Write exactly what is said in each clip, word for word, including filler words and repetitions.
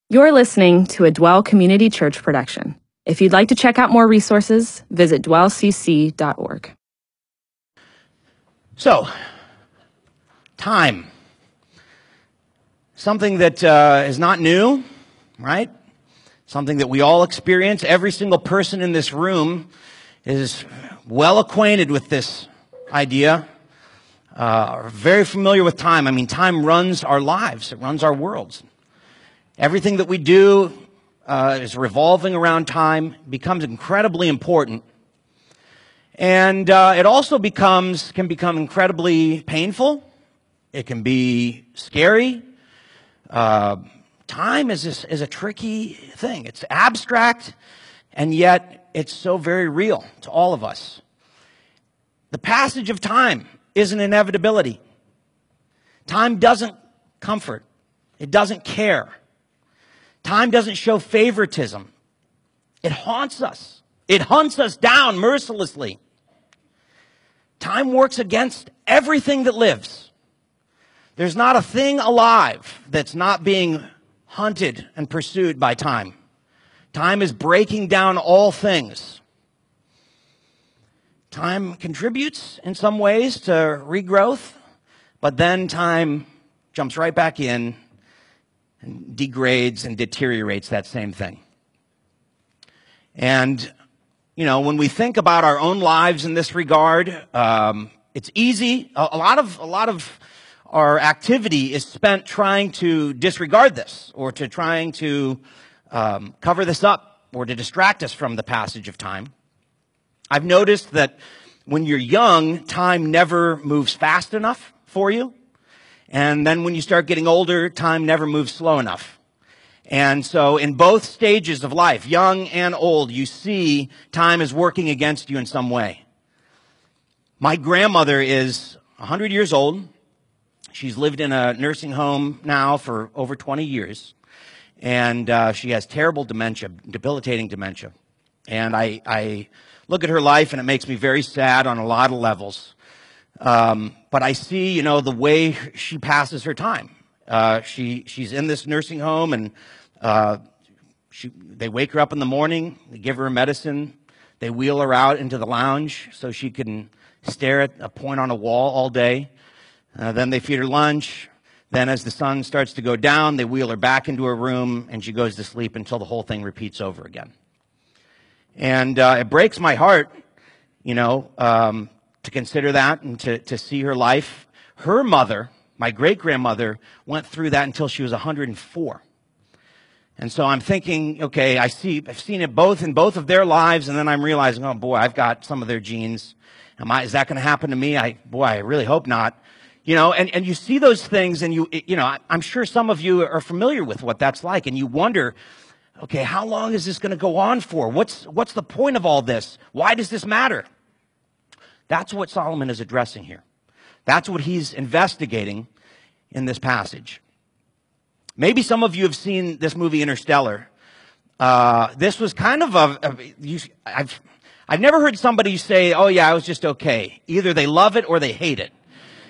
You're listening to a Dwell Community Church production. If you'd like to check out more resources, visit dwell c c dot org. So, time. Something that uh, is not new, right? Something that we all experience. Every single person in this room is well acquainted with this idea, uh, very familiar with time. I mean, time runs our lives. It runs our worlds. Everything that we do uh, is revolving around time, becomes incredibly important. And uh, it also becomes, can become incredibly painful. It can be scary. Uh, time is, this, is a tricky thing. It's abstract, and yet it's so very real to all of us. The passage of time is an inevitability. Time doesn't comfort. It doesn't care. Time doesn't show favoritism. It haunts us. It hunts us down mercilessly. Time works against everything that lives. There's not a thing alive that's not being hunted and pursued by time. Time is breaking down all things. Time contributes in some ways to regrowth, but then time jumps right back in and degrades and deteriorates that same thing. And, you know, when we think about our own lives in this regard, um, it's easy. A, a lot of, a lot of our activity is spent trying to disregard this, or to trying to um, cover this up, or to distract us from the passage of time. I've noticed that when you're young, time never moves fast enough for you. And then when you start getting older, time never moves slow enough. And so in both stages of life, young and old, you see time is working against you in some way. My grandmother is one hundred years old. She's lived in a nursing home now for over twenty years. And uh, she has terrible dementia, debilitating dementia. And I, I look at her life, and it makes me very sad on a lot of levels. Um, but I see, you know, the way she passes her time. Uh, she, she's in this nursing home, and, uh, she, they wake her up in the morning, they give her medicine, they wheel her out into the lounge so she can stare at a point on a wall all day. Uh, then they feed her lunch. Then as the sun starts to go down, they wheel her back into her room, and she goes to sleep until the whole thing repeats over again. And, uh, it breaks my heart, you know, um, to consider that and to, to see her life. Her mother, my great-grandmother, went through that until she was one hundred four. And so I'm thinking, okay, I see, I've seen it both in both of their lives, and then I'm realizing, oh boy, I've got some of their genes. Am I, is that going to happen to me? I, boy, I really hope not. You know, and, and you see those things, and you, you know, I'm sure some of you are familiar with what that's like, and you wonder, okay, how long is this going to go on for? What's, what's the point of all this? Why does this matter? That's what Solomon is addressing here. That's what he's investigating in this passage. Maybe some of you have seen this movie Interstellar. Uh, this was kind of a, a you, I've, I've never heard somebody say, oh yeah, it was just okay. Either they love it or they hate it.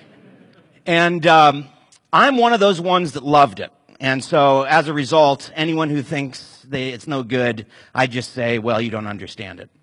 And um, I'm one of those ones that loved it. And so as a result, anyone who thinks they, it's no good, I just say, well, you don't understand it.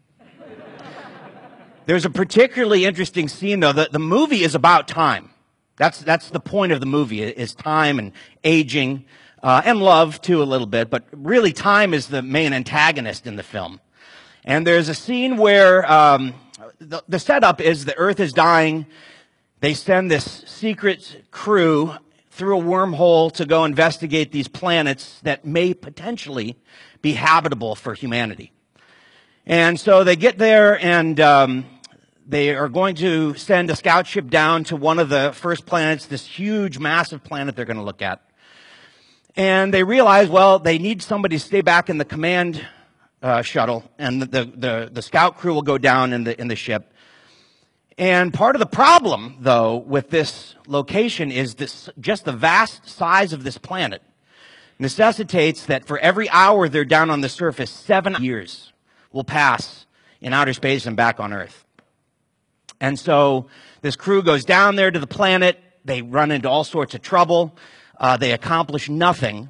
There's a particularly interesting scene, though. The, the movie is about time. That's, that's the point of the movie, is time and aging, uh, and love, too, a little bit. But really, time is the main antagonist in the film. And there's a scene where um, the, the setup is the Earth is dying. They send this secret crew through a wormhole to go investigate these planets that may potentially be habitable for humanity. And so they get there, and um, they are going to send a scout ship down to one of the first planets, this huge, massive planet they're going to look at. And they realize, well, they need somebody to stay back in the command uh, shuttle, and the, the, the, the scout crew will go down in the, in the ship. And part of the problem, though, with this location is this, just the vast size of this planet necessitates that for every hour they're down on the surface, seven years will pass in outer space and back on Earth. And so this crew goes down there to the planet. They run into all sorts of trouble. Uh, they accomplish nothing.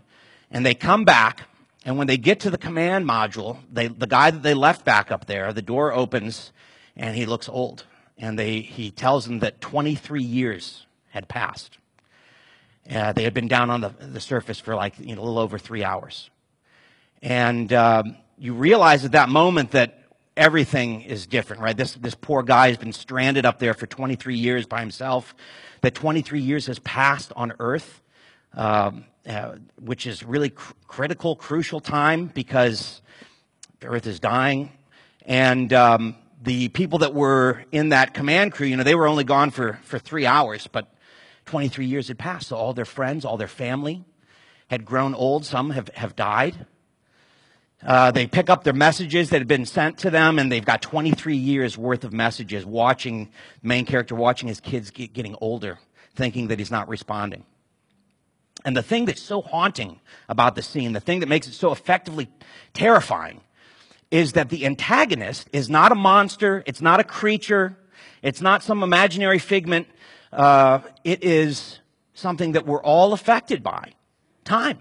And they come back, and when they get to the command module, they, the guy that they left back up there, the door opens, and he looks old. And they, he tells them that twenty-three years had passed. Uh, they had been down on the, the surface for like you know, a little over three hours. And um, you realize at that moment that everything is different, right? This, this poor guy has been stranded up there for twenty-three years by himself. That twenty-three years has passed on Earth, um, uh, which is really cr- critical, crucial time because the Earth is dying. And um, the people that were in that command crew, you know, they were only gone for, for three hours, but twenty-three years had passed. So all their friends, all their family had grown old. Some have, have died. Uh, they pick up their messages that have been sent to them, and they've got twenty-three years worth of messages watching, the main character watching his kids get, getting older, thinking that he's not responding. And the thing that's so haunting about the scene, the thing that makes it so effectively terrifying, is that the antagonist is not a monster, it's not a creature, it's not some imaginary figment. Uh, it is something that we're all affected by. Time.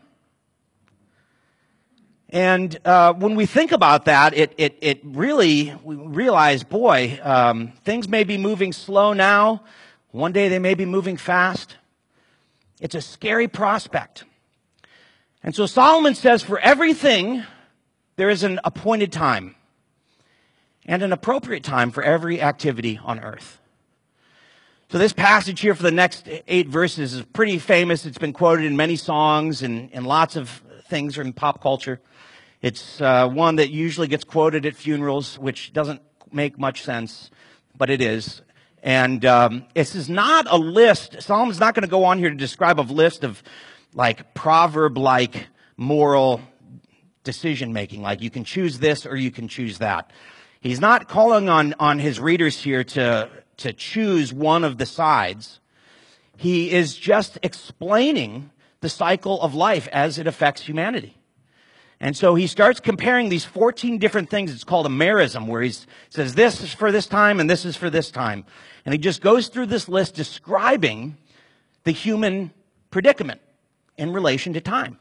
And uh, when we think about that, it it it really, we realize, boy, um, things may be moving slow now. One day they may be moving fast. It's a scary prospect. And so Solomon says, for everything, there is an appointed time and an appropriate time for every activity on earth. So this passage here for the next eight verses is pretty famous. It's been quoted in many songs and, and lots of things in pop culture. It's uh, one that usually gets quoted at funerals, which doesn't make much sense, but it is. And um, this is not a list. Solomon's not going to go on here to describe a list of like proverb-like moral decision-making, like you can choose this or you can choose that. He's not calling on, on his readers here to, to choose one of the sides. He is just explaining the cycle of life as it affects humanity. And so he starts comparing these fourteen different things. It's called a merism, where he says this is for this time and this is for this time. And he just goes through this list describing the human predicament in relation to time.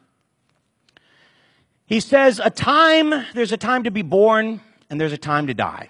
He says a time, there's a time to be born and there's a time to die.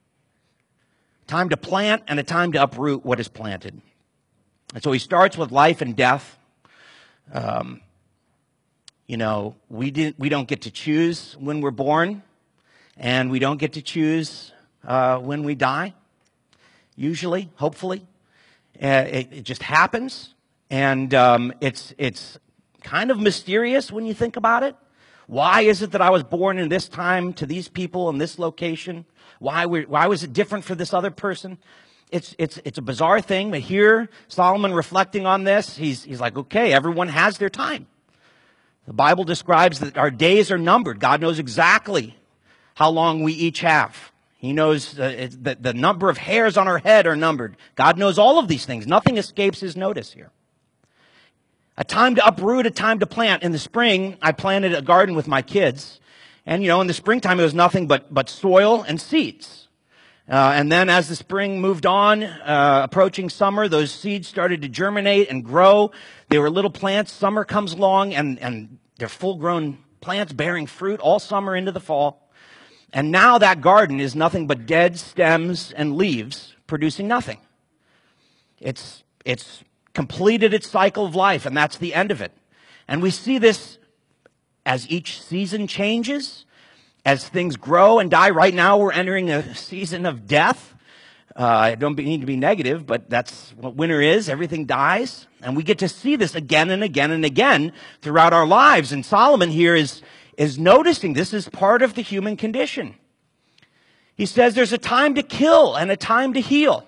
Time to plant and a time to uproot what is planted. And so he starts with life and death. Um, you know, we didn't, we don't get to choose when we're born, and we don't get to choose uh, when we die. Usually, hopefully, uh, it, it just happens, and um, it's it's kind of mysterious when you think about it. Why is it that I was born in this time to these people in this location? Why were, why was it different for this other person? It's it's it's a bizarre thing, but here Solomon reflecting on this, he's he's like, okay, everyone has their time. The Bible describes that our days are numbered. God knows exactly how long we each have. He knows uh, that the number of hairs on our head are numbered. God knows all of these things. Nothing escapes his notice here. A time to uproot, a time to plant. In the spring, I planted a garden with my kids. And, you know, in the springtime, it was nothing but, but soil and seeds. Uh, and then as the spring moved on, uh, approaching summer, those seeds started to germinate and grow. They were little plants. Summer comes along, and, and they're full-grown plants bearing fruit all summer into the fall. And now that garden is nothing but dead stems and leaves producing nothing. It's, it's completed its cycle of life, and that's the end of it. And we see this as each season changes, as things grow and die. Right now we're entering a season of death. Uh, I don't need to be negative, but that's what winter is. Everything dies. And we get to see this again and again and again throughout our lives. And Solomon here is, is noticing this is part of the human condition. He says there's a time to kill and a time to heal.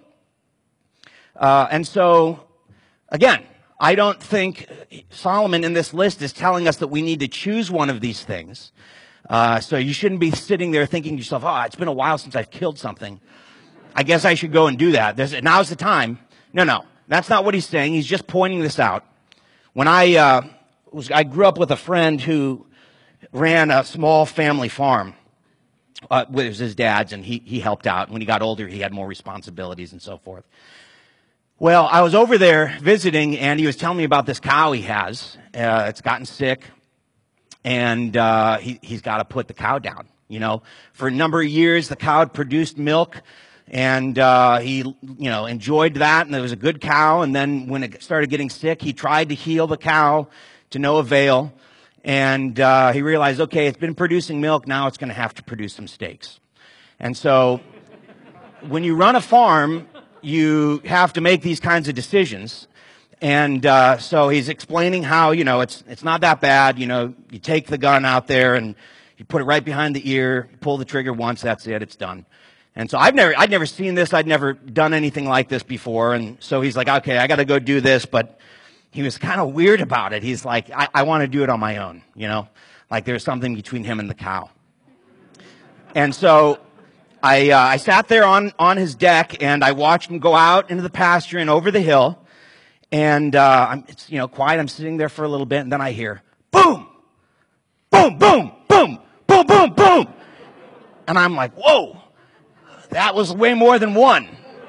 Uh, and so, again, I don't think Solomon in this list is telling us that we need to choose one of these things. Uh, so you shouldn't be sitting there thinking to yourself, oh, it's been a while since I've killed something. I guess I should go and do that. There's, now's the time. No, no, that's not what he's saying. He's just pointing this out. When I, uh, was, I grew up with a friend who ran a small family farm. Uh, it was his dad's, and he, he helped out. When he got older, he had more responsibilities and so forth. Well, I was over there visiting, and he was telling me about this cow he has. Uh, it's gotten sick. and uh, he, he's got to put the cow down. You know, for a number of years, the cow had produced milk, and uh, he, you know, enjoyed that, and it was a good cow. And then when it started getting sick, he tried to heal the cow to no avail, and uh, he realized, okay, it's been producing milk, now it's going to have to produce some steaks. And so, when you run a farm, you have to make these kinds of decisions. And uh, so he's explaining how, you know, it's it's not that bad. You know, you take the gun out there and you put it right behind the ear, you pull the trigger once, that's it, it's done. And so I've never, I'd never seen this, I'd never done anything like this before. And so he's like, okay, I got to go do this. But he was kind of weird about it. He's like, I, I want to do it on my own, you know, like there's something between him and the cow. And so I, uh, I sat there on, on his deck, and I watched him go out into the pasture and over the hill. And uh, I'm, it's, you know, quiet. I'm sitting there for a little bit, and then I hear, boom, boom, boom, boom, boom, boom, boom. And I'm like, whoa, that was way more than one.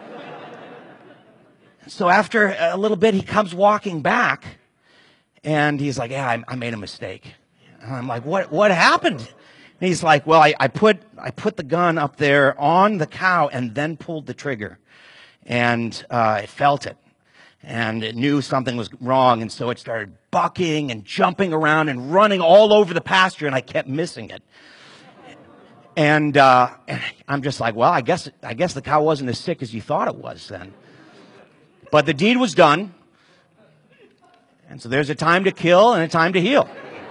So after a little bit, he comes walking back, and he's like, yeah, I, I made a mistake. And I'm like, what, what happened? And he's like, well, I, I put I put the gun up there on the cow and then pulled the trigger, and uh, it felt it, and it knew something was wrong, and so it started bucking and jumping around and running all over the pasture, and I kept missing it. And uh, I'm just like, well, I guess I guess the cow wasn't as sick as you thought it was then. But the deed was done, and so there's a time to kill and a time to heal.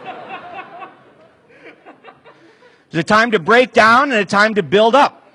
There's a time to break down and a time to build up.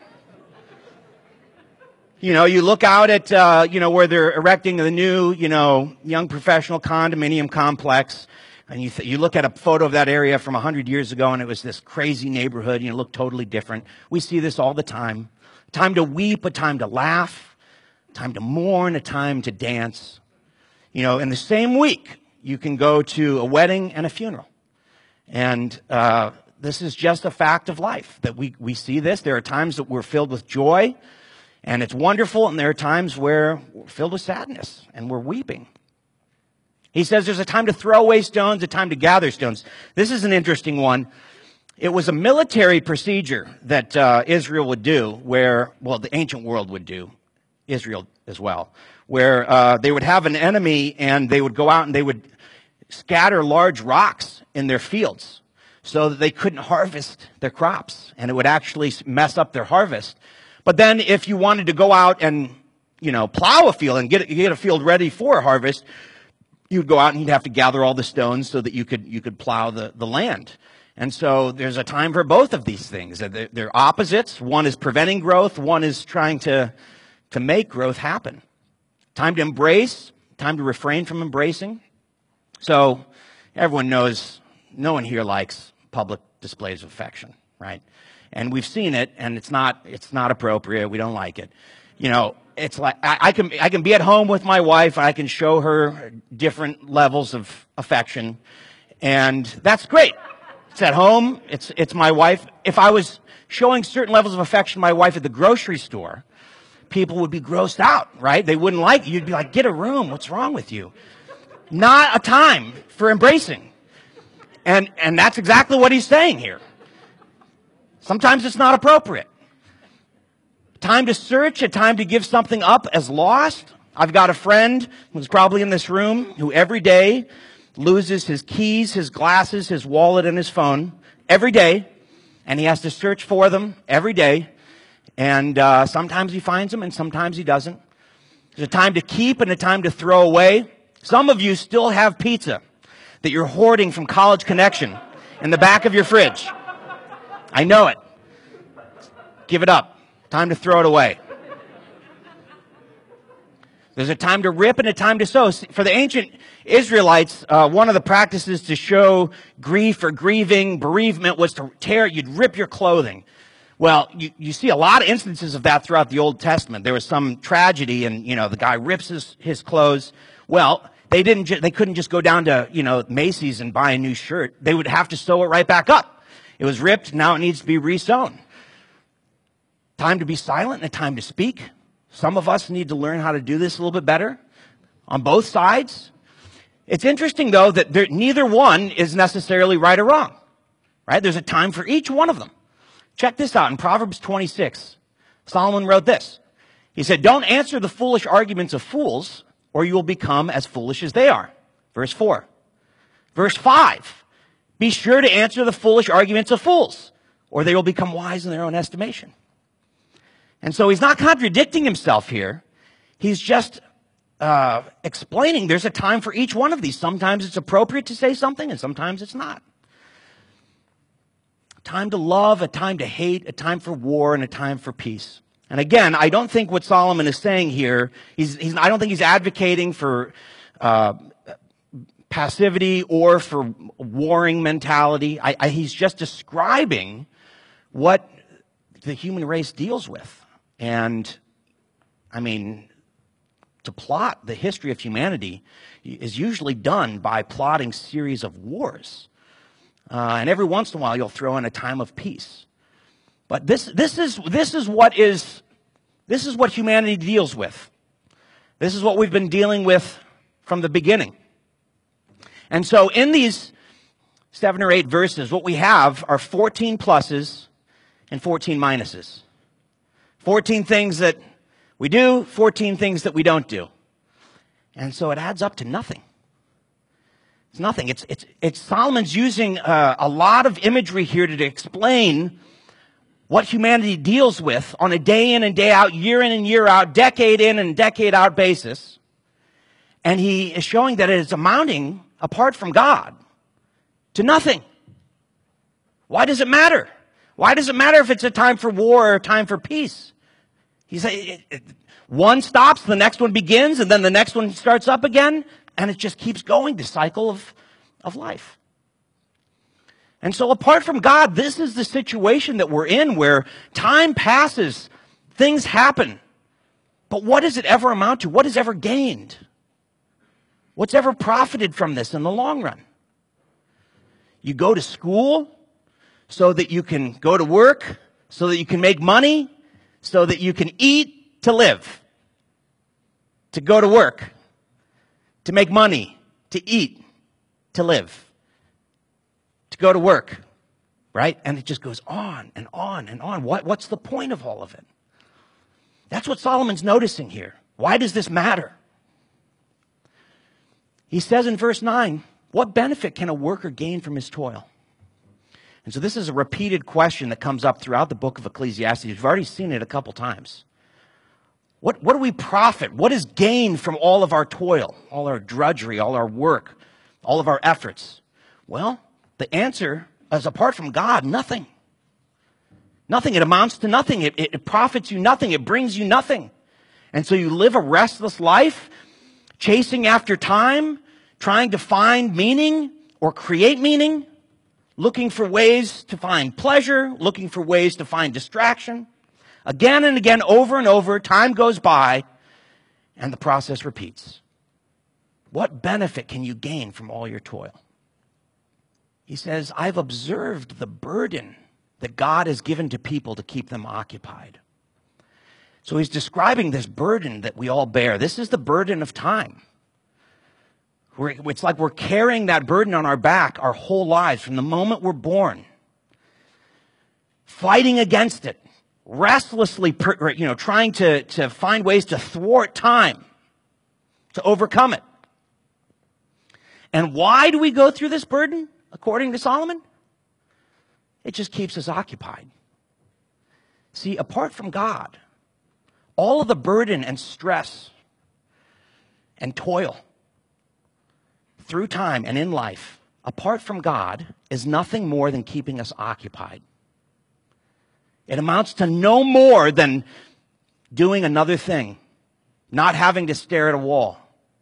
You know, you look out at, uh, you know, where they're erecting the new, you know, young professional condominium complex, and you, th- you look at a photo of that area from a hundred years ago, and it was this crazy neighborhood, you know, it looked totally different. We see this all the time. Time to weep, a time to laugh, time to mourn, a time to dance. You know, in the same week, you can go to a wedding and a funeral. And, uh, this is just a fact of life, that we, we see this. There are times that we're filled with joy, and it's wonderful, and there are times where we're filled with sadness, and we're weeping. He says there's a time to throw away stones, a time to gather stones. This is an interesting one. It was a military procedure that uh, Israel would do, where, well, the ancient world would do, Israel as well, where uh, they would have an enemy, and they would go out and they would scatter large rocks in their fields, so that they couldn't harvest their crops, and it would actually mess up their harvest. But then if you wanted to go out and, you know, plow a field and get, get a field ready for harvest, you'd go out and you'd have to gather all the stones so that you could, you could plow the, the land. And so there's a time for both of these things. They're, they're opposites. One is preventing growth. One is trying to, to make growth happen. Time to embrace, time to refrain from embracing. So everyone knows, no one here likes public displays of affection, right? And we've seen it, and it's not it's not appropriate. We don't like it. You know, it's like I, I can I can be at home with my wife. I can show her different levels of affection, and that's great. It's at home. It's it's my wife. If I was showing certain levels of affection to my wife at the grocery store, people would be grossed out, right? They wouldn't like it. You'd be like, get a room. What's wrong with you? Not a time for embracing. And, and that's exactly what he's saying here. Sometimes it's not appropriate. Time to search, a time to give something up as lost. I've got a friend who's probably in this room who every day loses his keys, his glasses, his wallet, and his phone every day. And he has to search for them every day. And uh, sometimes he finds them and sometimes he doesn't. There's a time to keep and a time to throw away. Some of you still have pizza that you're hoarding from College Connection in the back of your fridge. I know it. Give it up. Time to throw it away. There's a time to rip and a time to sow. For the ancient Israelites, uh, one of the practices to show grief or grieving, bereavement, was to tear, you'd rip your clothing. Well, you, you see a lot of instances of that throughout the Old Testament. There was some tragedy and, you know, the guy rips his, his clothes. Well, They didn't. Ju- they couldn't just go down to, you know, Macy's and buy a new shirt. They would have to sew it right back up. It was ripped. Now it needs to be resewn. Time to be silent and a time to speak. Some of us need to learn how to do this a little bit better on both sides. It's interesting, though, that there, neither one is necessarily right or wrong, right? There's a time for each one of them. Check this out. In Proverbs twenty-six, Solomon wrote this. He said, don't answer the foolish arguments of fools, or you will become as foolish as they are. Verse four. Verse five, be sure to answer the foolish arguments of fools, or they will become wise in their own estimation. And so he's not contradicting himself here. He's just uh, explaining there's a time for each one of these. Sometimes it's appropriate to say something, and sometimes it's not. A time to love, a time to hate, a time for war, and a time for peace. And again, I don't think what Solomon is saying here, he's, he's, I don't think he's advocating for uh, passivity or for warring mentality. I, I, he's just describing what the human race deals with. And, I mean, to plot the history of humanity is usually done by plotting series of wars. Uh, and every once in a while, you'll throw in a time of peace. But this, this is, this is what is, this is what humanity deals with. This is what we've been dealing with from the beginning. And so in these seven or eight verses, what we have are fourteen pluses and fourteen minuses. fourteen things that we do, fourteen things that we don't do. And so it adds up to nothing. It's nothing. It's, it's, it's Solomon's using uh, a lot of imagery here to explain what humanity deals with on a day in and day out, year in and year out, decade in and decade out basis. And he is showing that it is amounting, apart from God, to nothing. Why does it matter? Why does it matter if it's a time for war or a time for peace? He said, one stops, the next one begins, and then the next one starts up again, and it just keeps going, the cycle of, of life. And so apart from God, this is the situation that we're in where time passes, things happen. But what does it ever amount to? What is ever gained? What's ever profited from this in the long run? You go to school so that you can go to work, so that you can make money, so that you can eat to live. To go to work, to make money, to eat, to live. To go to work, right? And it just goes on and on and on. What, what's the point of all of it? That's what Solomon's noticing here. Why does this matter? He says in verse nine, what benefit can a worker gain from his toil? And so this is a repeated question that comes up throughout the book of Ecclesiastes. You've already seen it a couple times. What, what do we profit? What is gained from all of our toil, all our drudgery, all our work, all of our efforts? Well, the answer is, apart from God, nothing. Nothing. It amounts to nothing. It, it, it profits you nothing. It brings you nothing. And so you live a restless life, chasing after time, trying to find meaning or create meaning, looking for ways to find pleasure, looking for ways to find distraction. Again and again, over and over, time goes by, and the process repeats. What benefit can you gain from all your toil? He says, I've observed the burden that God has given to people to keep them occupied. So he's describing this burden that we all bear. This is the burden of time. We're, it's like we're carrying that burden on our back our whole lives from the moment we're born. Fighting against it. Restlessly, you know, trying to, to find ways to thwart time. To overcome it. And why do we go through this burden? According to Solomon, it just keeps us occupied. See, apart from God, all of the burden and stress and toil through time and in life, apart from God, is nothing more than keeping us occupied. It amounts to no more than doing another thing, not having to stare at a wall.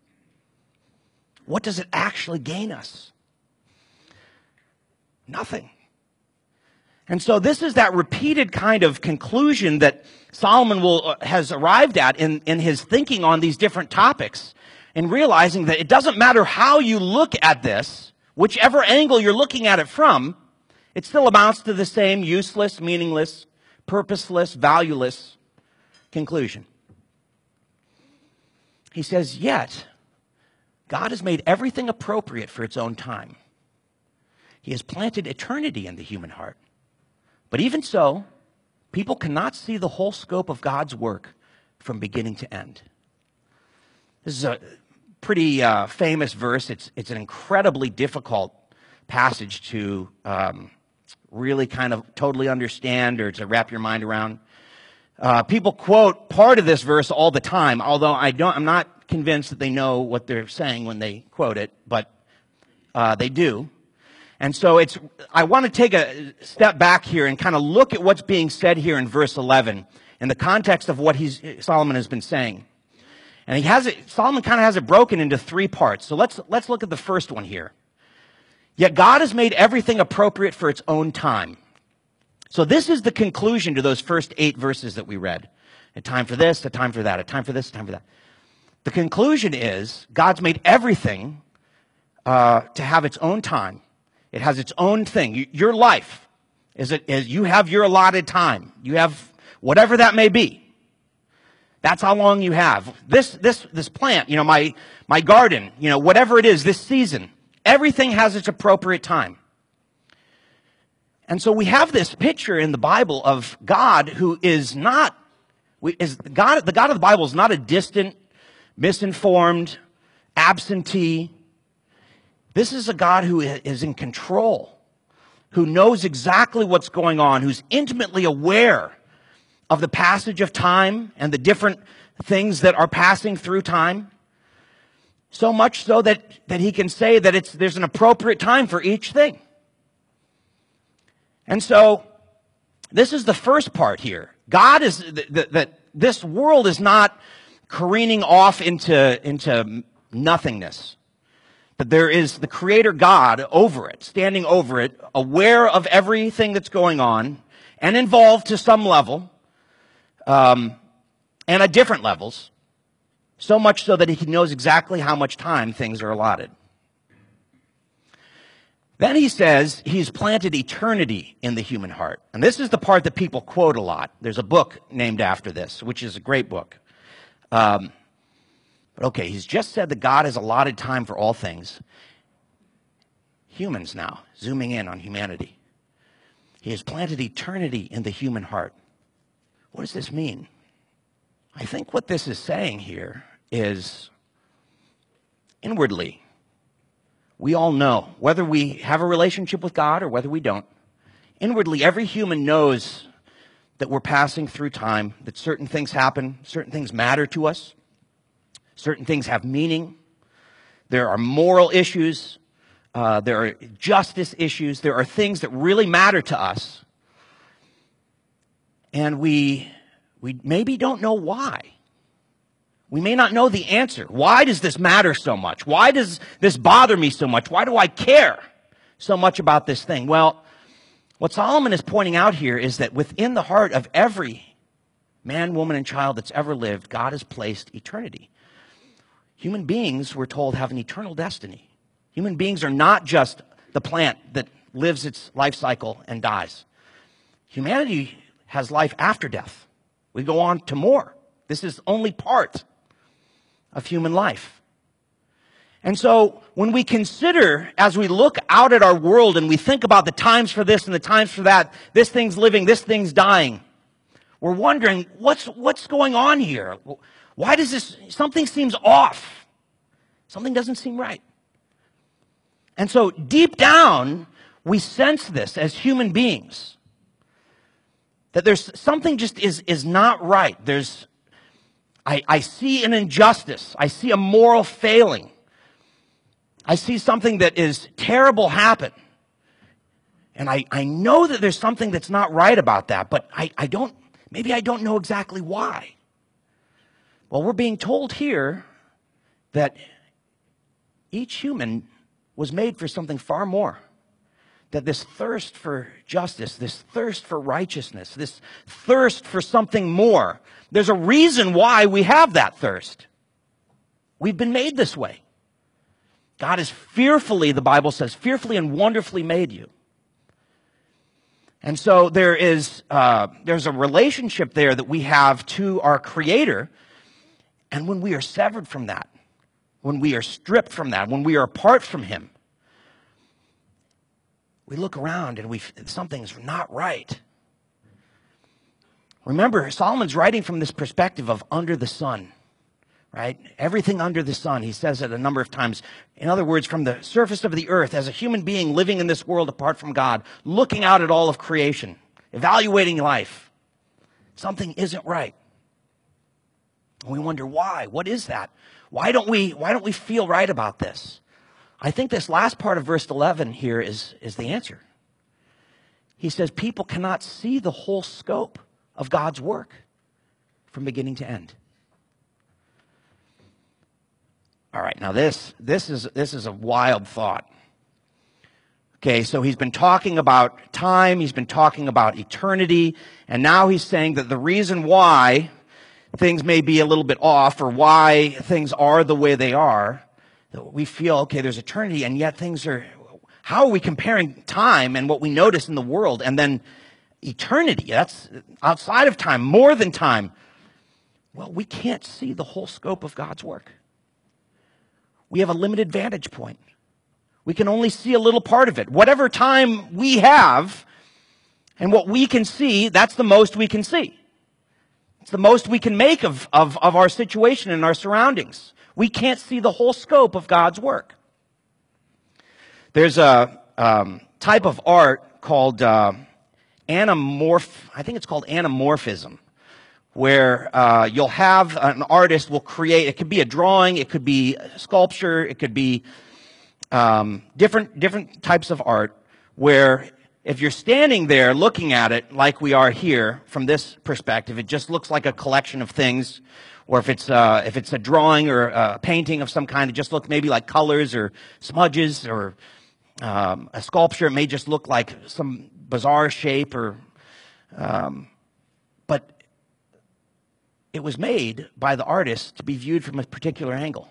What does it actually gain us? Nothing. And so this is that repeated kind of conclusion that Solomon will, has arrived at in, in his thinking on these different topics, and realizing that it doesn't matter how you look at this, whichever angle you're looking at it from, it still amounts to the same useless, meaningless, purposeless, valueless conclusion. He says, yet, God has made everything appropriate for its own time. He has planted eternity in the human heart. But even so, people cannot see the whole scope of God's work from beginning to end. This is a pretty uh, famous verse. It's, it's an incredibly difficult passage to um, really kind of totally understand or to wrap your mind around. Uh, people quote part of this verse all the time, although I don't, I'm not convinced that they know what they're saying when they quote it, but uh, they do. And so it's, I want to take a step back here and kind of look at what's being said here in verse eleven in the context of what he's, Solomon has been saying. And he has it, Solomon kind of has it broken into three parts. So let's, let's look at the first one here. Yet God has made everything appropriate for its own time. So this is the conclusion to those first eight verses that we read. A time for this, a time for that, a time for this, a time for that. The conclusion is God's made everything uh, to have its own time. It has its own thing. Your life is, it, is you have your allotted time. You have whatever that may be. That's how long you have. This, this, this plant, you know, my, my garden, you know, whatever it is, this season, everything has its appropriate time. And so we have this picture in the Bible of God who is not, is God, the God of the Bible is not a distant, misinformed, absentee. This is a God who is in control, who knows exactly what's going on, who's intimately aware of the passage of time and the different things that are passing through time. So much so that, that he can say that it's, there's an appropriate time for each thing. And so, this is the first part here. God is, that, that this world is not careening off into, into nothingness. That there is the Creator God over it, standing over it, aware of everything that's going on, and involved to some level, um, and at different levels, so much so that he knows exactly how much time things are allotted. Then he says he's planted eternity in the human heart. And this is the part that people quote a lot. There's a book named after this, which is a great book. Um, but okay, he's just said that God has allotted time for all things. Humans now, zooming in on humanity. He has planted eternity in the human heart. What does this mean? I think what this is saying here is inwardly, we all know, whether we have a relationship with God or whether we don't, inwardly, every human knows that we're passing through time, that certain things happen, certain things matter to us, certain things have meaning. There are moral issues, uh, there are justice issues, there are things that really matter to us. And we, we maybe don't know why. We may not know the answer. Why does this matter so much? Why does this bother me so much? Why do I care so much about this thing? Well, what Solomon is pointing out here is that within the heart of every man, woman, and child that's ever lived, God has placed eternity. Human beings, we're told, have an eternal destiny. Human beings are not just the plant that lives its life cycle and dies. Humanity has life after death. We go on to more. This is only part of human life. And so when we consider, as we look out at our world and we think about the times for this and the times for that, this thing's living, this thing's dying, we're wondering, what's, what's going on here? Why does this, something seems off. Something doesn't seem right. And so deep down, we sense this as human beings. That there's something just is, is not right. There's I, I see an injustice. I see a moral failing. I see something that is terrible happen. And I, I know that there's something that's not right about that, but I, I don't, maybe I don't know exactly why. Well, we're being told here that each human was made for something far more. That this thirst for justice, this thirst for righteousness, this thirst for something more, there's a reason why we have that thirst. We've been made this way. God is fearfully, the Bible says, fearfully and wonderfully made you. And so there is uh, there's a relationship there that we have to our Creator. And when we are severed from that, when we are stripped from that, when we are apart from him, we look around and we something's not right. Remember, Solomon's writing from this perspective of under the sun, right? Everything under the sun. He says it a number of times. In other words, from the surface of the earth, as a human being living in this world apart from God, looking out at all of creation, evaluating life, something isn't right. And we wonder why. What is that? Why don't we, why don't we feel right about this? I think this last part of verse eleven here is, is the answer. He says people cannot see the whole scope of God's work from beginning to end. All right, now this, this is, this is a wild thought. Okay, so he's been talking about time, he's been talking about eternity, and now he's saying that the reason why things may be a little bit off or why things are the way they are, that we feel, okay, there's eternity, and yet things are, how are we comparing time and what we notice in the world and then eternity? That's outside of time, more than time. Well, we can't see the whole scope of God's work. We have a limited vantage point. We can only see a little part of it. Whatever time we have and what we can see, that's the most we can see. It's the most we can make of, of, of our situation and our surroundings. We can't see the whole scope of God's work. There's a um, type of art called uh, anamorph, I think it's called anamorphism, where uh, you'll have an artist will create, it could be a drawing, it could be a sculpture, it could be um, different, different types of art, where if you're standing there looking at it like we are here from this perspective, it just looks like a collection of things. Or if it's, uh, if it's a drawing or a painting of some kind, it just looks maybe like colors or smudges, or um, a sculpture. It may just look like some bizarre shape, or, um, but it was made by the artist to be viewed from a particular angle.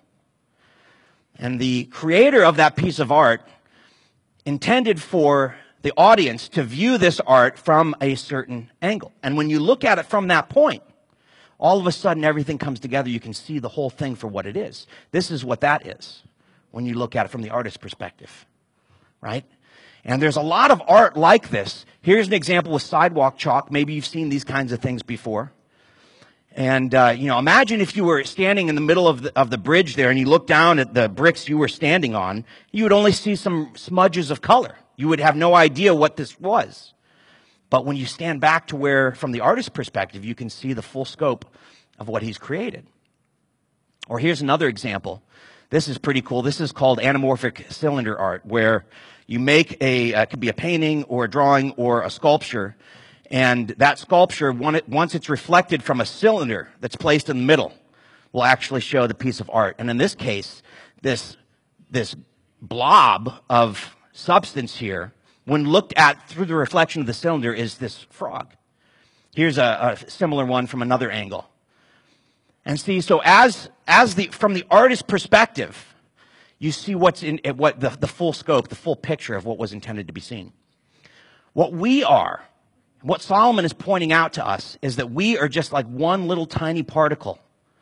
And the creator of that piece of art intended for the audience to view this art from a certain angle. And when you look at it from that point, all of a sudden everything comes together. You can see the whole thing for what it is. This is what that is when you look at it from the artist's perspective, right? And there's a lot of art like this. Here's an example with sidewalk chalk. Maybe you've seen these kinds of things before. And, uh, you know, imagine if you were standing in the middle of the, of the bridge there and you look down at the bricks you were standing on, you would only see some smudges of color. You would have no idea what this was. But when you stand back to where, from the artist's perspective, you can see the full scope of what he's created. Or here's another example. This is pretty cool. This is called anamorphic cylinder art, where you make a, uh, it could be a painting or a drawing or a sculpture, and that sculpture, once it's reflected from a cylinder that's placed in the middle, will actually show the piece of art. And in this case, this, this blob of substance here, when looked at through the reflection of the cylinder, is this frog. Here's a, a similar one from another angle. And see, so as, as the, from the artist's perspective, you see what's in, what the, the full scope, the full picture of what was intended to be seen. What we are, what Solomon is pointing out to us, is that we are just like one little tiny particle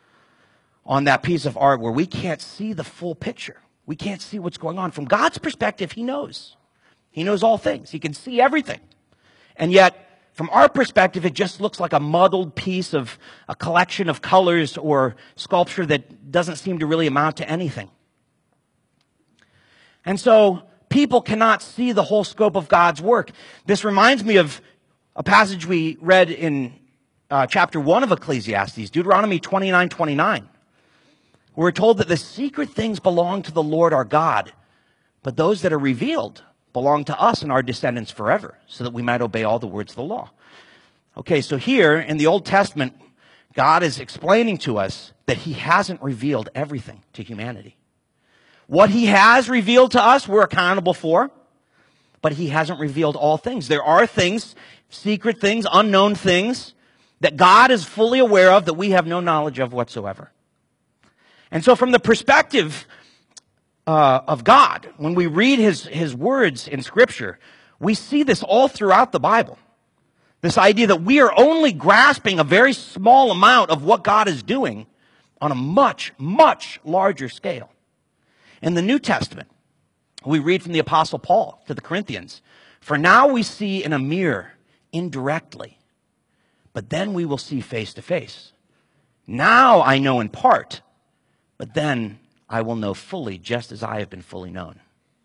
on that piece of art where we can't see the full picture. We can't see what's going on. From God's perspective, he knows. He knows all things. He can see everything. And yet, from our perspective, it just looks like a muddled piece of a collection of colors or sculpture that doesn't seem to really amount to anything. And so, people cannot see the whole scope of God's work. This reminds me of a passage we read in uh, chapter one of Ecclesiastes, Deuteronomy twenty-nine twenty-nine. We're told that the secret things belong to the Lord our God, but those that are revealed belong to us and our descendants forever, so that we might obey all the words of the law. Okay, so here in the Old Testament, God is explaining to us that he hasn't revealed everything to humanity. What he has revealed to us, we're accountable for, but he hasn't revealed all things. There are things, secret things, unknown things, that God is fully aware of that we have no knowledge of whatsoever. And so from the perspective uh, of God, when we read his, his words in Scripture, we see this all throughout the Bible. This idea that we are only grasping a very small amount of what God is doing on a much, much larger scale. In the New Testament, we read from the Apostle Paul to the Corinthians, "For now we see in a mirror indirectly, but then we will see face to face. Now I know in part, but then I will know fully, just as I have been fully known."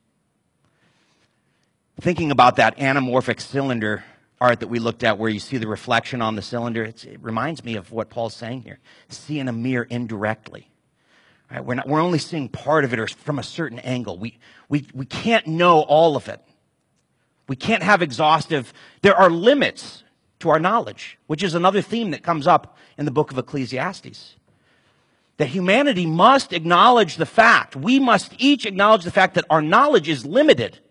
Thinking about that anamorphic cylinder art that we looked at where you see the reflection on the cylinder, it's, it reminds me of what Paul's saying here. See in a mirror indirectly. Right? We're, not, we're only seeing part of it or from a certain angle. We, we, we can't know all of it. We can't have exhaustive, there are limits to our knowledge, which is another theme that comes up in the book of Ecclesiastes. That humanity must acknowledge the fact, we must each acknowledge the fact that our knowledge is limited.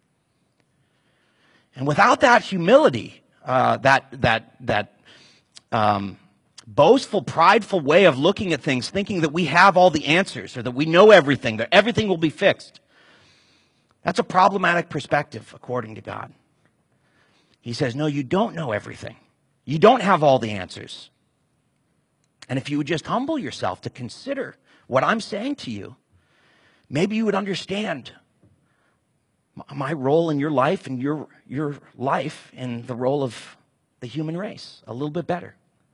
And without that humility, uh, that that that um, boastful, prideful way of looking at things, thinking that we have all the answers or that we know everything, that everything will be fixed, that's a problematic perspective according to God. He says, no, you don't know everything. You don't have all the answers. And if you would just humble yourself to consider what I'm saying to you, maybe you would understand my role in your life and your, your life in the role of the human race a little bit better.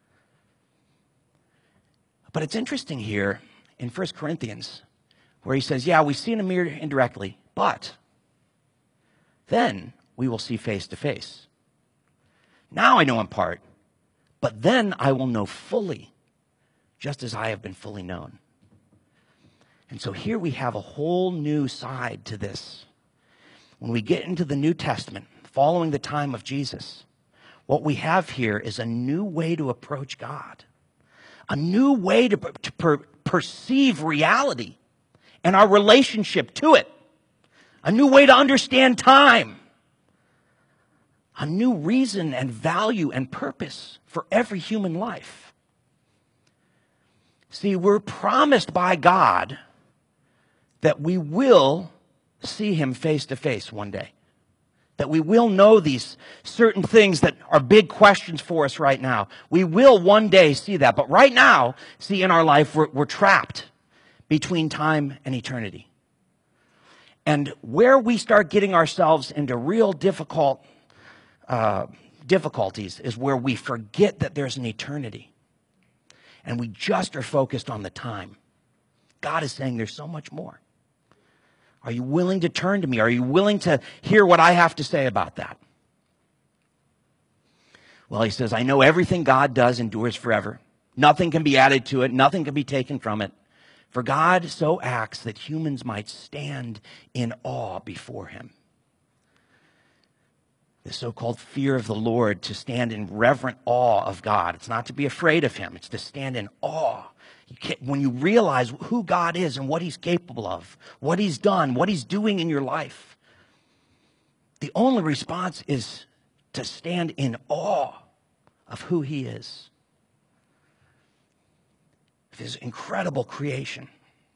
But it's interesting here in First Corinthians where he says, yeah, we see in a mirror indirectly, but then we will see face to face. Now I know in part, but then I will know fully, just as I have been fully known. And so here we have a whole new side to this. When we get into the New Testament, following the time of Jesus, what we have here is a new way to approach God, a new way to, to per, perceive reality and our relationship to it, a new way to understand time, a new reason and value and purpose for every human life. See, we're promised by God that we will see him face to face one day. That we will know these certain things that are big questions for us right now. We will one day see that. But right now, see, in our life, we're, we're trapped between time and eternity. And where we start getting ourselves into real difficult uh, difficulties is where we forget that there's an eternity. And we just are focused on the time. God is saying there's so much more. Are you willing to turn to me? Are you willing to hear what I have to say about that? Well, he says, I know everything God does endures forever. Nothing can be added to it. Nothing can be taken from it. For God so acts that humans might stand in awe before him. The so-called fear of the Lord, to stand in reverent awe of God. It's not to be afraid of him. It's to stand in awe. You can't, when you realize who God is and what he's capable of, what he's done, what he's doing in your life, the only response is to stand in awe of who he is, of his incredible creation.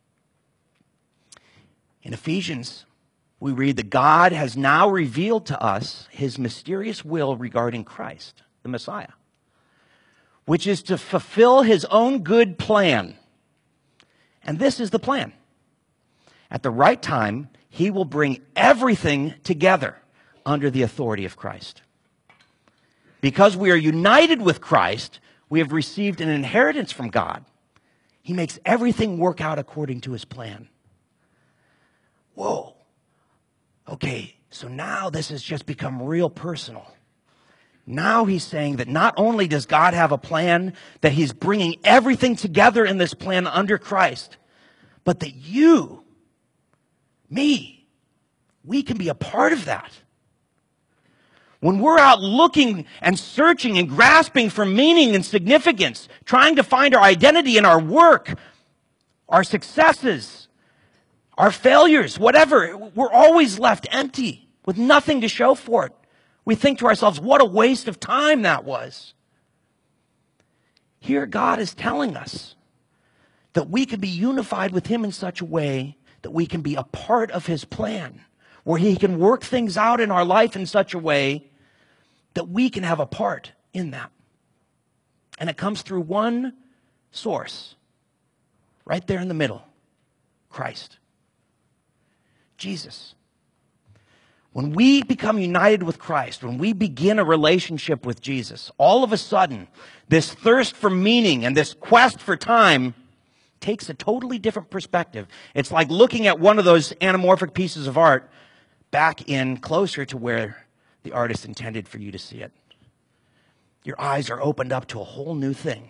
In Ephesians, we read that God has now revealed to us his mysterious will regarding Christ, the Messiah, which is to fulfill his own good plan. And this is the plan. At the right time, he will bring everything together under the authority of Christ. Because we are united with Christ, we have received an inheritance from God. He makes everything work out according to his plan. Whoa. Okay, so now this has just become real personal. Now he's saying that not only does God have a plan, that he's bringing everything together in this plan under Christ, but that you, me, we can be a part of that. When we're out looking and searching and grasping for meaning and significance, trying to find our identity in our work, our successes, our failures, whatever, we're always left empty with nothing to show for it. We think to ourselves, what a waste of time that was. Here God is telling us that we can be unified with him in such a way that we can be a part of his plan, where he can work things out in our life in such a way that we can have a part in that. And it comes through one source, right there in the middle, Christ. Jesus. When we become united with Christ, when we begin a relationship with Jesus, all of a sudden, this thirst for meaning and this quest for time takes a totally different perspective. It's like looking at one of those anamorphic pieces of art back in closer to where the artist intended for you to see it. Your eyes are opened up to a whole new thing.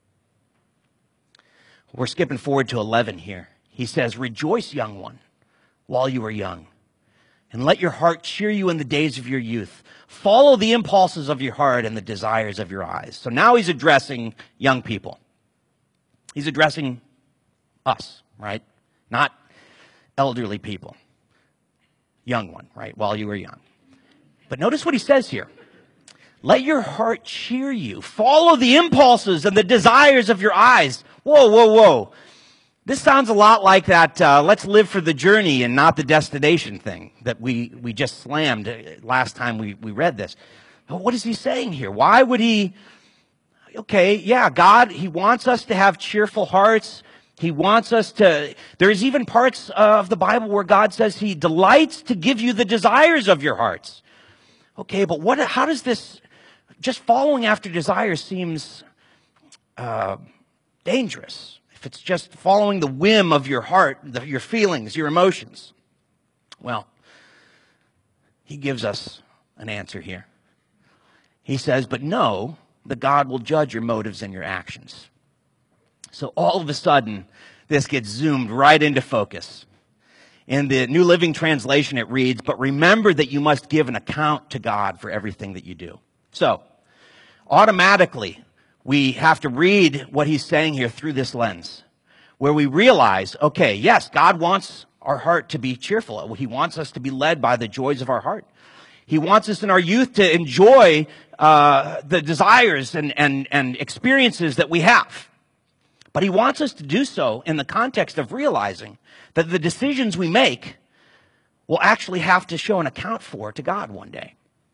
We're skipping forward to eleven here. He says, "Rejoice, young one, while you are young, and let your heart cheer you in the days of your youth. Follow the impulses of your heart and the desires of your eyes." So now he's addressing young people. He's addressing us, right? Not elderly people. Young one, right? While you were young. But notice what he says here. Let your heart cheer you. Follow the impulses and the desires of your eyes. Whoa, whoa, whoa. This sounds a lot like that uh, let's live for the journey and not the destination thing that we, we just slammed last time we, we read this. What is he saying here? Why would he... Okay, yeah, God, he wants us to have cheerful hearts. He wants us to... There's even parts of the Bible where God says he delights to give you the desires of your hearts. Okay, but what? How does this... Just following after desires seems uh, dangerous. If it's just following the whim of your heart, the, your feelings, your emotions. Well, he gives us an answer here. He says, but know that God will judge your motives and your actions. So all of a sudden, this gets zoomed right into focus. In the New Living Translation, it reads, but remember that you must give an account to God for everything that you do. So, automatically, we have to read what he's saying here through this lens, where we realize, okay, yes, God wants our heart to be cheerful. He wants us to be led by the joys of our heart. He wants us in our youth to enjoy uh, the desires and, and, and experiences that we have. But he wants us to do so in the context of realizing that the decisions we make will actually have to show an account for to God one day.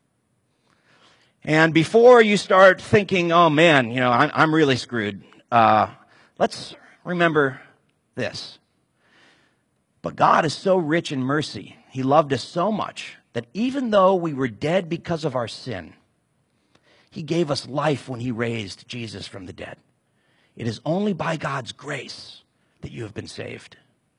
And before you start thinking, oh man, you know, I'm, I'm really screwed, uh, let's remember this. But God is so rich in mercy. He loved us so much that even though we were dead because of our sin, he gave us life when he raised Jesus from the dead. It is only by God's grace that you have been saved.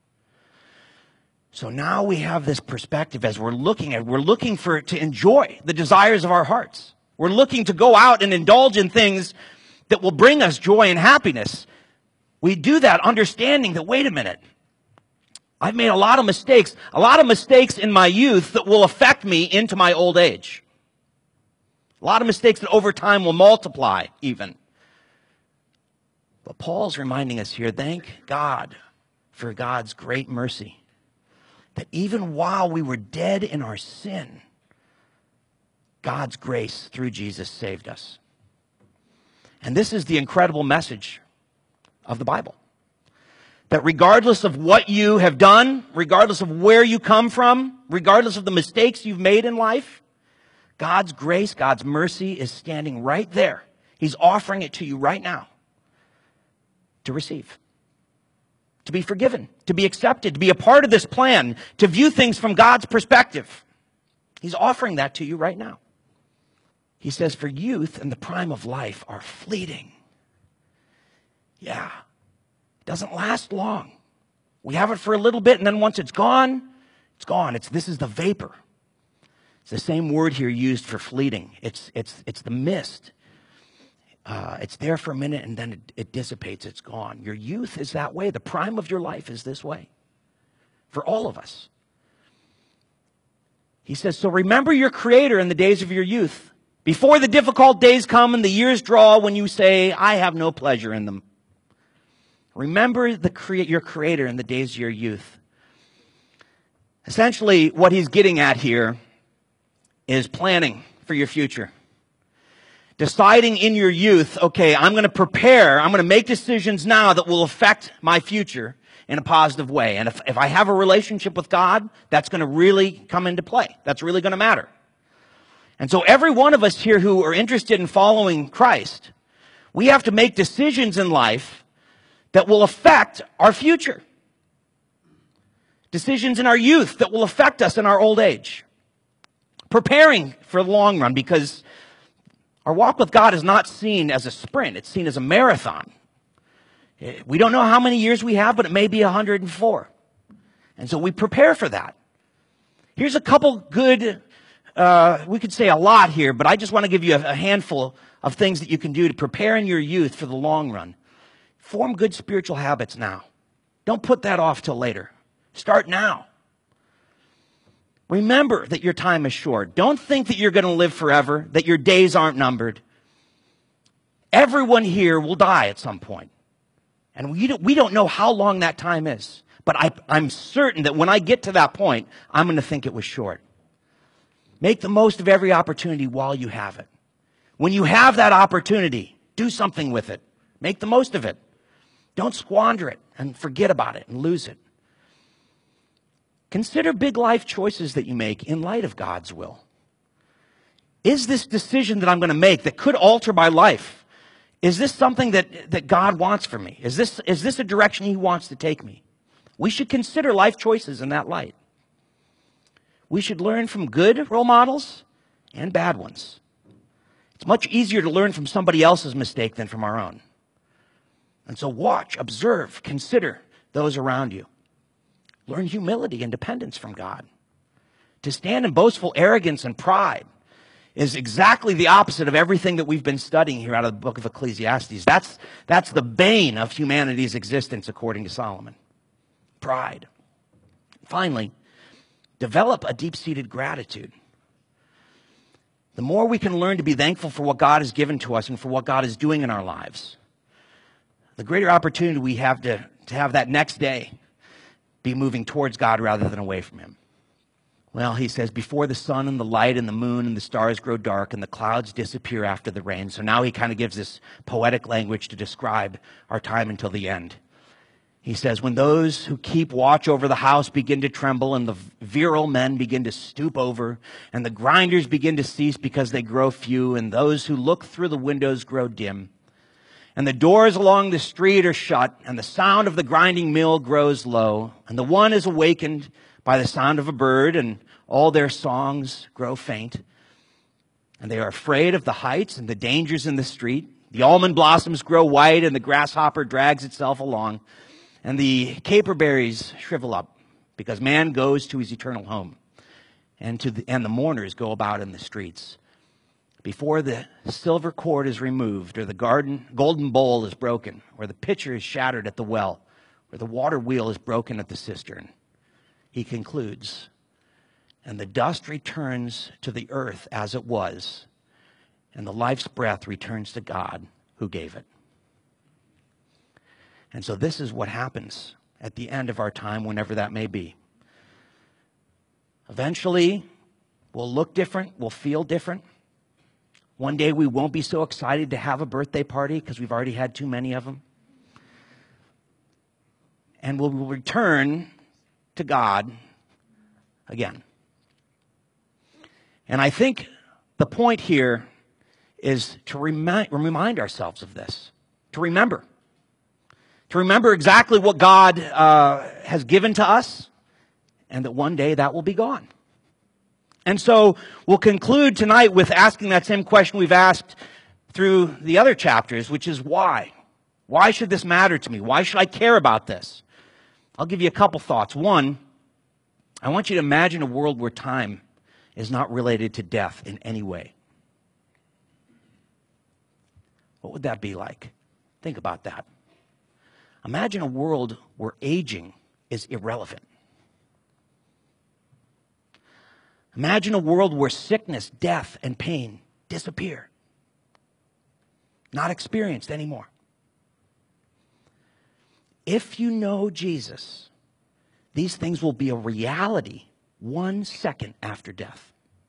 So now we have this perspective as we're looking at, we're looking for to enjoy the desires of our hearts. We're looking to go out and indulge in things that will bring us joy and happiness. We do that understanding that, wait a minute, I've made a lot of mistakes, a lot of mistakes in my youth that will affect me into my old age. A lot of mistakes that over time will multiply even. But Paul's reminding us here, thank God for God's great mercy. That even while we were dead in our sin, God's grace through Jesus saved us. And this is the incredible message of the Bible. That regardless of what you have done, regardless of where you come from, regardless of the mistakes you've made in life, God's grace, God's mercy is standing right there. He's offering it to you right now to receive, to be forgiven, to be accepted, to be a part of this plan, to view things from God's perspective. He's offering that to you right now. He says, for youth and the prime of life are fleeting. Yeah, it doesn't last long. We have it for a little bit, and then once it's gone, it's gone. It's, this is the vapor. It's the same word here used for fleeting. It's, it's, it's the mist. Uh, it's there for a minute, and then it, it dissipates. It's gone. Your youth is that way. The prime of your life is this way for all of us. He says, so remember your Creator in the days of your youth, before the difficult days come and the years draw when you say, I have no pleasure in them. Remember the crea- your Creator in the days of your youth. Essentially, what he's getting at here is planning for your future. Deciding in your youth, okay, I'm going to prepare, I'm going to make decisions now that will affect my future in a positive way. And if, if I have a relationship with God, that's going to really come into play. That's really going to matter. And so every one of us here who are interested in following Christ, we have to make decisions in life that will affect our future. Decisions in our youth that will affect us in our old age. Preparing for the long run, because our walk with God is not seen as a sprint. It's seen as a marathon. We don't know how many years we have, but it may be one hundred four. And so we prepare for that. Here's a couple good, uh, we could say a lot here, but I just want to give you a, a handful of things that you can do to prepare in your youth for the long run. Form good spiritual habits now. Don't put that off till later. Start now. Remember that your time is short. Don't think that you're going to live forever, that your days aren't numbered. Everyone here will die at some point. And we don't, we don't know how long that time is. But I, I'm certain that when I get to that point, I'm going to think it was short. Make the most of every opportunity while you have it. When you have that opportunity, do something with it. Make the most of it. Don't squander it and forget about it and lose it. Consider big life choices that you make in light of God's will. Is this decision that I'm going to make that could alter my life, is this something that, that God wants for me? Is this, is this a direction He wants to take me? We should consider life choices in that light. We should learn from good role models and bad ones. It's much easier to learn from somebody else's mistake than from our own. And so watch, observe, consider those around you. Learn humility and dependence from God. To stand in boastful arrogance and pride is exactly the opposite of everything that we've been studying here out of the book of Ecclesiastes. That's, that's the bane of humanity's existence, according to Solomon. Pride. Finally, develop a deep-seated gratitude. The more we can learn to be thankful for what God has given to us and for what God is doing in our lives, the greater opportunity we have to, to have that next day be moving towards God rather than away from Him. Well, he says, before the sun and the light and the moon and the stars grow dark and the clouds disappear after the rain. So now he kind of gives this poetic language to describe our time until the end. He says, when those who keep watch over the house begin to tremble and the virile men begin to stoop over and the grinders begin to cease because they grow few and those who look through the windows grow dim and the doors along the street are shut and the sound of the grinding mill grows low and the one is awakened by the sound of a bird and all their songs grow faint and they are afraid of the heights and the dangers in the street. The almond blossoms grow white and the grasshopper drags itself along. And the caperberries shrivel up because man goes to his eternal home. And, to the, and the mourners go about in the streets. Before the silver cord is removed, or the garden, golden bowl is broken, or the pitcher is shattered at the well, or the water wheel is broken at the cistern, he concludes, and the dust returns to the earth as it was, and the life's breath returns to God who gave it. And so this is what happens at the end of our time, whenever that may be. Eventually, we'll look different, we'll feel different. One day we won't be so excited to have a birthday party because we've already had too many of them. And we'll return to God again. And I think the point here is to remind, remind ourselves of this, to remember. To remember exactly what God uh, has given to us, and that one day that will be gone. And so we'll conclude tonight with asking that same question we've asked through the other chapters, which is why? Why should this matter to me? Why should I care about this? I'll give you a couple thoughts. One, I want you to imagine a world where time is not related to death in any way. What would that be like? Think about that. Imagine a world where aging is irrelevant. Imagine a world where sickness, death, and pain disappear. Not experienced anymore. If you know Jesus, these things will be a reality one second after death.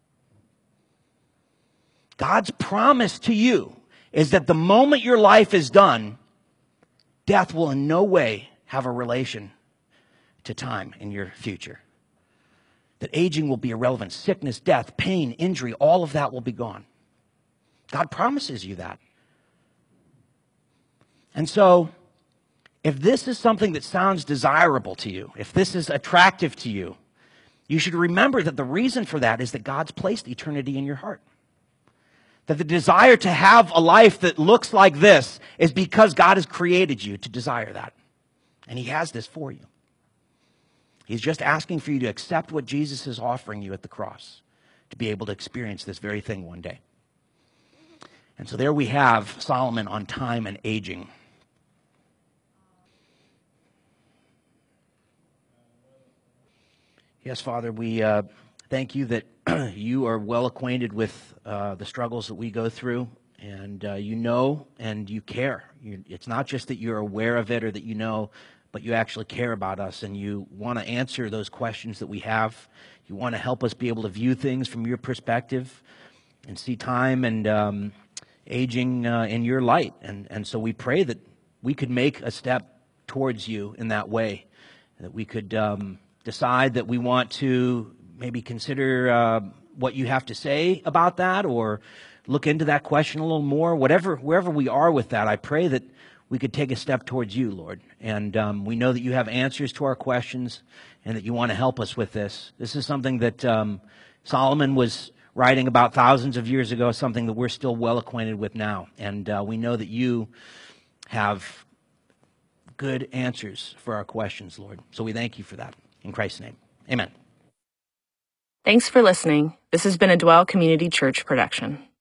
God's promise to you is that the moment your life is done, death will in no way have a relation to time in your future. That aging will be irrelevant. Sickness, death, pain, injury, all of that will be gone. God promises you that. And so, If this is something that sounds desirable to you, if this is attractive to you, you should remember that the reason for that is that God's placed eternity in your heart. That the desire to have a life that looks like this is because God has created you to desire that. And he has this for you. He's just asking for you to accept what Jesus is offering you at the cross, to be able to experience this very thing one day. And so there we have Solomon on time and aging. Yes, Father, we uh, thank you that you are well acquainted with uh, the struggles that we go through, and uh, you know and you care. You, it's not just that you're aware of it or that you know, but you actually care about us, and you want to answer those questions that we have. You want to help us be able to view things from your perspective and see time and um, aging uh, in your light. And, and so we pray that we could make a step towards you in that way, that we could um, decide that we want to maybe consider uh, what you have to say about that, or look into that question a little more. Whatever, wherever we are with that, I pray that we could take a step towards you, Lord. And um, we know that you have answers to our questions and that you want to help us with this. This is something that um, Solomon was writing about thousands of years ago, something that we're still well acquainted with now. And uh, we know that you have good answers for our questions, Lord. So we thank you for that. In Christ's name, amen. Thanks for listening. This has been a Dwell Community Church production.